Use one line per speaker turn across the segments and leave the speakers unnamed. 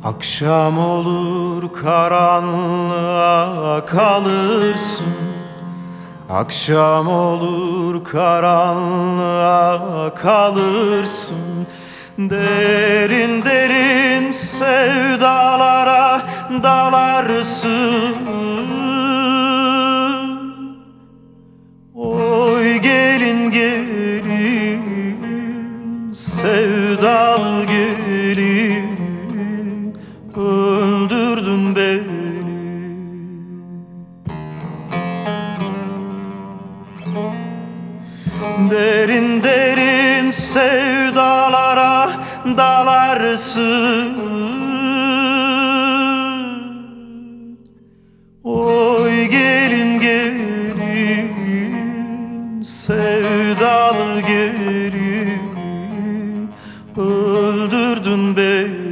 Akşam olur karanlığa kalırsın. Akşam olur karanlığa kalırsın. Derin derin sevdalara dalarsın. Oy gelin gelin sevdalı gelin, öldürdün beni. Derin derin sevdalara dalarsın. Oy gelin gelin sevdalı gelin, öldürdün beni.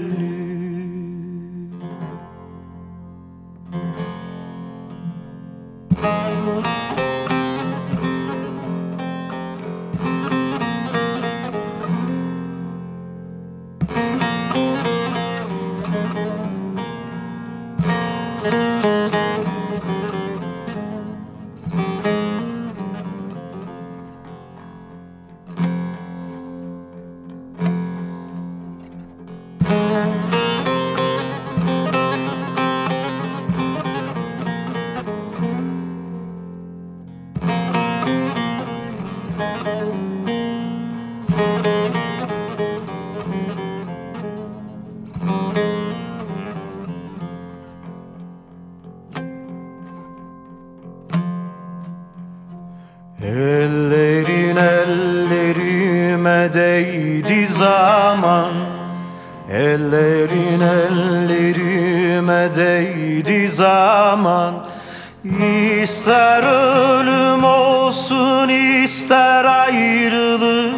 Ellerin ellerime değdi zaman, ellerin ellerime değdi zaman. İster ölüm olsun ister ayrılık.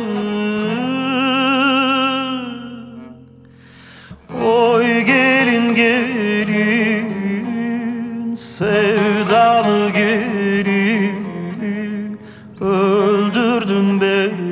Oy gelin gelin sevdalı gelin, öldürdün beni.